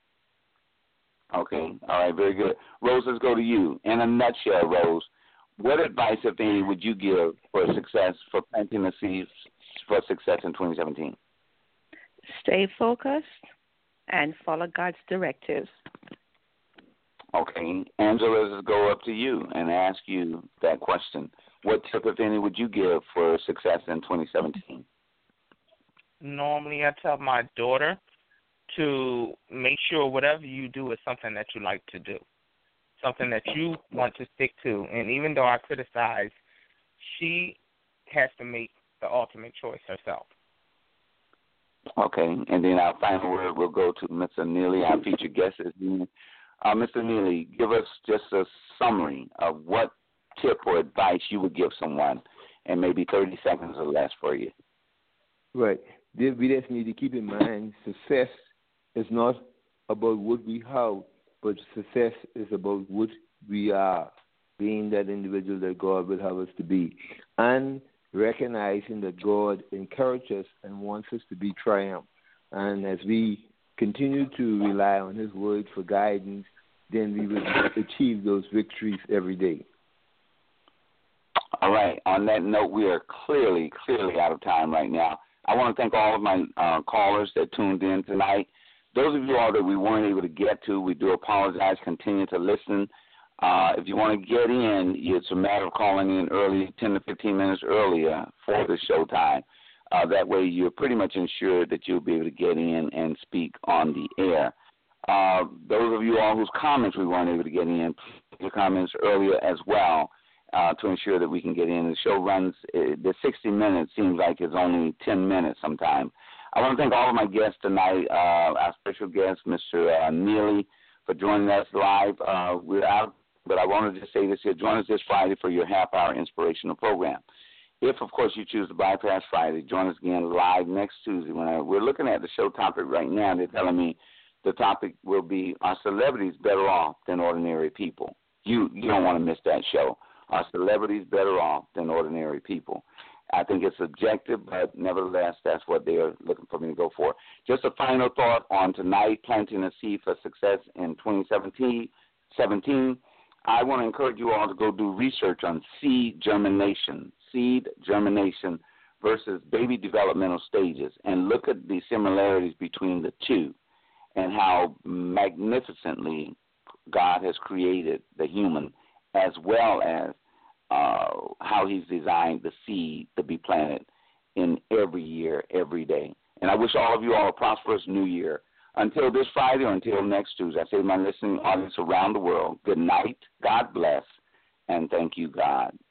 Okay. All right. Very good. Rose, let's go to you. In a nutshell, Rose, what advice, if any, would you give for success, for planting the seeds for success in twenty seventeen? Stay focused and follow God's directives. Okay. Angela, let's go up to you and ask you that question. What tip, if any, would you give for success in twenty seventeen? Normally I tell my daughter to make sure whatever you do is something that you like to do, something that you want to stick to. And even though I criticize, she has to make the ultimate choice herself. Okay, and then our final word will go to Mister Neely, our featured guest. Uh, Mister Neely, give us just a summary of what tip or advice you would give someone, and maybe thirty seconds or less for you. Right. We just need to keep in mind success is not about what we have, but success is about what we are, being that individual that God would have us to be, and recognizing that God encourages us and wants us to be triumph. And as we continue to rely on His word for guidance, then we will achieve those victories every day. All right. On that note, we are clearly, clearly out of time right now. I want to thank all of my uh, callers that tuned in tonight. Those of you all that we weren't able to get to, we do apologize. Continue to listen. Uh, if you want to get in, it's a matter of calling in early, ten to fifteen minutes earlier for the show time. Uh, that way you're pretty much ensured that you'll be able to get in and speak on the air. Uh, those of you all whose comments we weren't able to get in, please your comments earlier as well. Uh, to ensure that we can get in. The show runs, uh, the sixty minutes seems like it's only ten minutes sometimes. I want to thank all of my guests tonight, uh, our special guest, Mister Uh, Neely, for joining us live. Uh, we're out, but I wanted to just say this here. Join us this Friday for your half-hour inspirational program. If, of course, you choose to bypass Friday, join us again live next Tuesday. When I, we're looking at the show topic right now, they're telling me the topic will be, are celebrities better off than ordinary people? You, you don't want to miss that show. Are celebrities better off than ordinary people? I think it's subjective, but nevertheless, that's what they're looking for me to go for. Just a final thought on tonight, planting a seed for success in twenty seventeen. I want to encourage you all to go do research on seed germination, seed germination versus baby developmental stages, and look at the similarities between the two and how magnificently God has created the human, as well as uh, how He's designed the seed to be planted in every year, every day. And I wish all of you all a prosperous new year. Until this Friday or until next Tuesday, I say to my listening audience around the world, good night, God bless, and thank you, God.